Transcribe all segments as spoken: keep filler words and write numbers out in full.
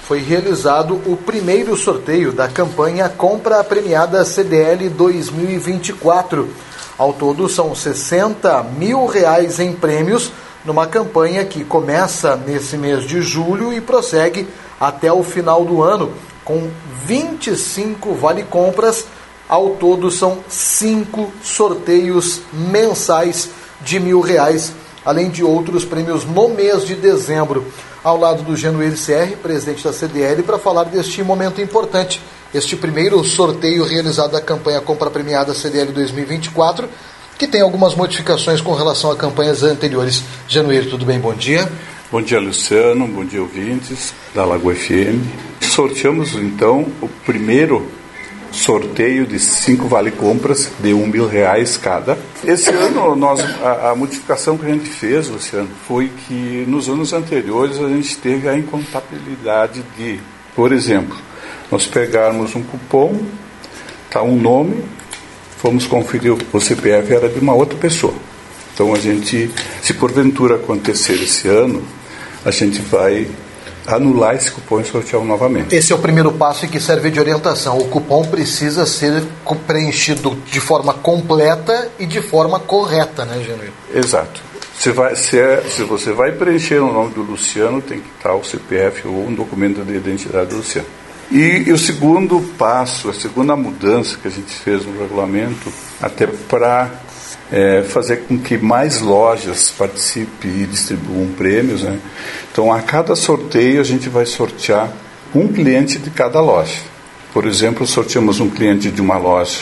foi realizado o primeiro sorteio da campanha Compra Premiada C D L dois mil e vinte e quatro. Ao todo são sessenta mil reais em prêmios, numa campanha que começa nesse mês de julho e prossegue até o final do ano, com vinte e cinco vale-compras. Ao todo são cinco sorteios mensais de mil reais, além de outros prêmios no mês de dezembro. Ao lado do Genuíno C R, presidente da C D L, para falar deste momento importante, este primeiro sorteio realizado da campanha Compra Premiada C D L dois mil e vinte e quatro, que tem algumas modificações com relação a campanhas anteriores. Genuíno, tudo bem? Bom dia. Bom dia, Luciano. Bom dia, ouvintes da Lagoa F M. Sorteamos, então, o primeiro sorteio de cinco vale-compras de um mil reais cada. Esse ano, nós, a, a modificação que a gente fez, Luciano, foi que nos anos anteriores a gente teve a incompatibilidade de, por exemplo, nós pegarmos um cupom, tá, um nome, fomos conferir o C P F, era de uma outra pessoa. Então a gente, se porventura acontecer esse ano, a gente vai anular esse cupom e sortear novamente. Esse é o primeiro passo e que serve de orientação. O cupom precisa ser preenchido de forma completa e de forma correta, né, Genuíno? Exato. Se, vai, se, é, se você vai preencher o nome do Luciano, tem que estar o C P F ou um documento de identidade do Luciano. E, e o segundo passo, a segunda mudança que a gente fez no regulamento, até para é, fazer com que mais lojas participem e distribuam prêmios, né? Então, a cada sorteio, a gente vai sortear um cliente de cada loja. Por exemplo, sorteamos um cliente de uma loja.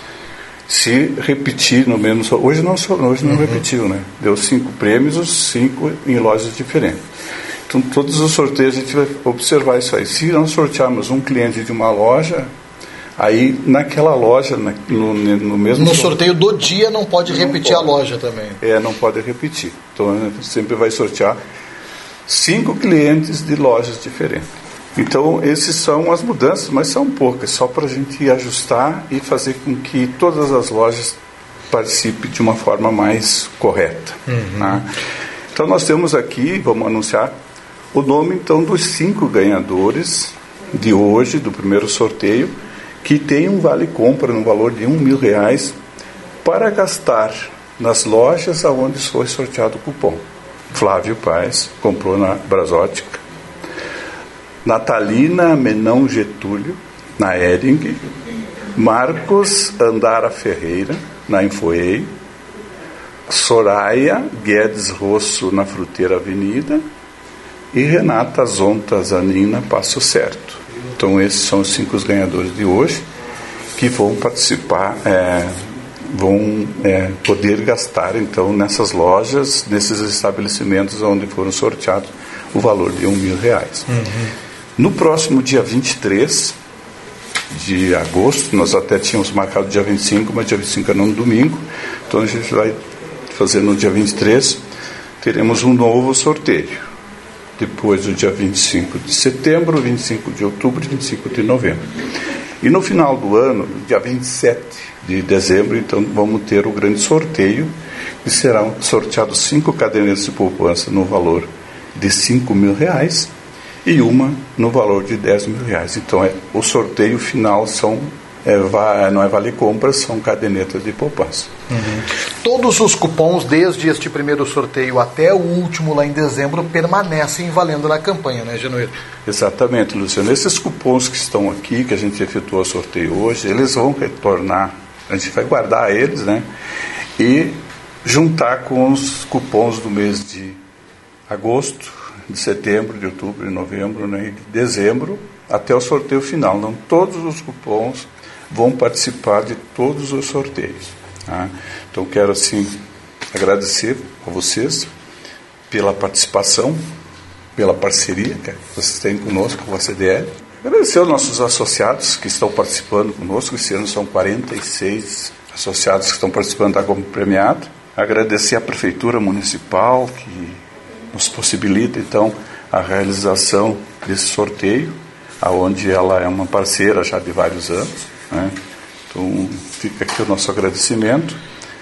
Se repetir no mesmo... Hoje não, hoje não uhum. repetiu, né? Deu cinco prêmios, os cinco em lojas diferentes. Então, todos os sorteios a gente vai observar isso aí. Se nós sortearmos um cliente de uma loja, aí naquela loja, na, no, no mesmo... No sorteio do dia não pode não repetir pode. a loja também. É, não pode repetir. Então, a gente sempre vai sortear cinco clientes de lojas diferentes. Então, essas são as mudanças, mas são poucas, só para a gente ajustar e fazer com que todas as lojas participem de uma forma mais correta. Uhum. Né? Então, nós temos aqui, vamos anunciar, o nome, então, dos cinco ganhadores de hoje, do primeiro sorteio, que tem um vale-compra no valor de um mil reais para gastar nas lojas aonde foi sorteado o cupom. Flávio Paes comprou na Brasótica, Natalina Menão Getúlio, na Hering, Marcos Andara Ferreira, na Infoei, Soraya Guedes Rosso, na Fruteira Avenida, e Renata Zonta Zanina, Passo Certo. Então, esses são os cinco ganhadores de hoje, que vão participar, é, vão é, poder gastar, então, nessas lojas, nesses estabelecimentos onde foram sorteados o valor de um mil reais. Uhum. No próximo dia vinte e três de agosto, nós até tínhamos marcado dia vinte e cinco, mas dia vinte e cinco é no domingo, então a gente vai fazer no dia vinte e três, teremos um novo sorteio. Depois do dia vinte e cinco de setembro, vinte e cinco de outubro e vinte e cinco de novembro. E no final do ano, dia vinte e sete de dezembro, então vamos ter o grande sorteio, que serão sorteados cinco cadernetas de poupança no valor de cinco mil reais e uma no valor de dez mil reais. Então é, o sorteio final são, é, va, não é vale compras, são cadernetas de poupança. Uhum. Todos os cupons, desde este primeiro sorteio até o último lá em dezembro, permanecem valendo na campanha, né, Genuíno? Exatamente, Luciano. Esses cupons que estão aqui, que a gente efetuou o sorteio hoje, eles vão retornar, a gente vai guardar eles, né, e juntar com os cupons do mês de agosto, de setembro, de outubro, de novembro, né, e de dezembro, até o sorteio final. Então, todos os cupons vão participar de todos os sorteios. Tá? Então, quero, assim, agradecer a vocês pela participação, pela parceria que vocês têm conosco, com a C D L. Agradecer aos nossos associados que estão participando conosco. Esse ano são quarenta e seis associados que estão participando da Compra Premiada. Agradecer à Prefeitura Municipal, que nos possibilita, então, a realização desse sorteio, aonde ela é uma parceira já de vários anos, né? Então, fica aqui o nosso agradecimento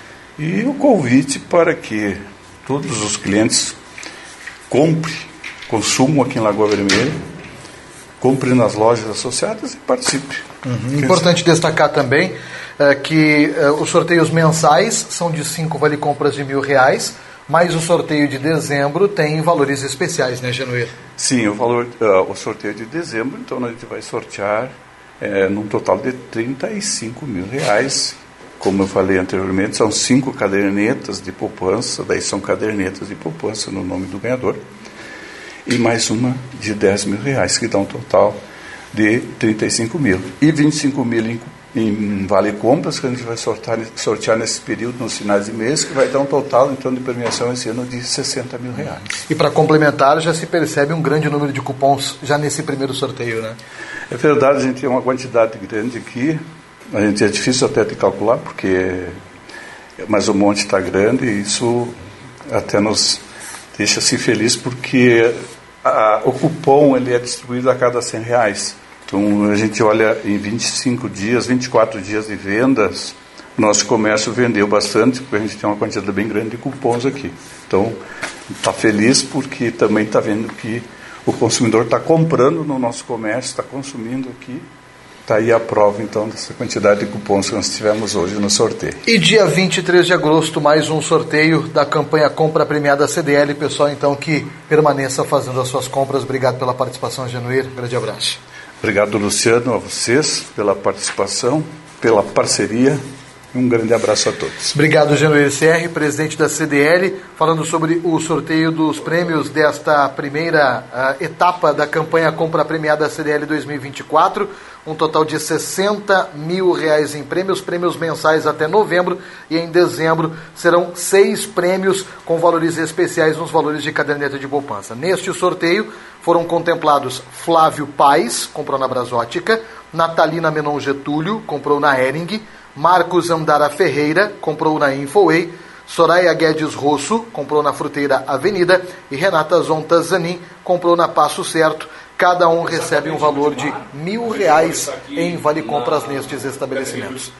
e o convite para que todos os clientes comprem, consumam aqui em Lagoa Vermelha compre nas lojas associadas e participe. Uhum. Importante destacar também é, que é, os sorteios mensais são de cinco vale-compras de mil reais, mas o sorteio de dezembro tem valores especiais, né, Genuíno? Sim, o, valor, uh, o sorteio de dezembro, então a gente vai sortear é, num total de trinta e cinco mil reais. Como eu falei anteriormente, são cinco cadernetas de poupança, daí são cadernetas de poupança no nome do ganhador, e mais uma de dez mil reais, que dá um total de trinta e cinco mil. E vinte e cinco mil em, em vale-compras, que a gente vai sortear, sortear nesse período, nos finais de mês, que vai dar um total, então, de premiação esse ano de sessenta mil reais. E para complementar, já se percebe um grande número de cupons já nesse primeiro sorteio, né? É verdade, a gente tem uma quantidade grande aqui. A gente é difícil até de calcular, porque mas o monte está grande e isso até nos deixa-se feliz, porque a, o cupom ele é distribuído a cada cem reais. Então a gente olha em vinte e cinco dias, vinte e quatro dias de vendas, nosso comércio vendeu bastante, porque a gente tem uma quantidade bem grande de cupons aqui. Então está feliz porque também está vendo que o consumidor está comprando no nosso comércio, está consumindo aqui. Está aí a prova, então, dessa quantidade de cupons que nós tivemos hoje no sorteio. E dia vinte e três de agosto, mais um sorteio da campanha Compra Premiada C D L. Pessoal, então, que permaneça fazendo as suas compras. Obrigado pela participação, Genuíno. Grande abraço. Obrigado, Luciano, a vocês pela participação, pela parceria. Um grande abraço a todos. Obrigado, Genuíno C R, presidente da C D L, falando sobre o sorteio dos prêmios desta primeira uh, etapa da campanha Compra Premiada C D L dois mil e vinte e quatro. Um total de sessenta mil reais em prêmios, prêmios mensais até novembro, e em dezembro serão seis prêmios com valores especiais nos valores de caderneta de poupança. Neste sorteio foram contemplados Flávio Paes, comprou na Brasótica, Natalina Menon Getúlio, comprou na Hering, Marcos Andara Ferreira, comprou na Infoway, Soraya Guedes Rosso, comprou na Fruteira Avenida, e Renata Zonta Zanin, comprou na Passo Certo. Cada um recebe um valor de mil reais em vale-compras nestes estabelecimentos.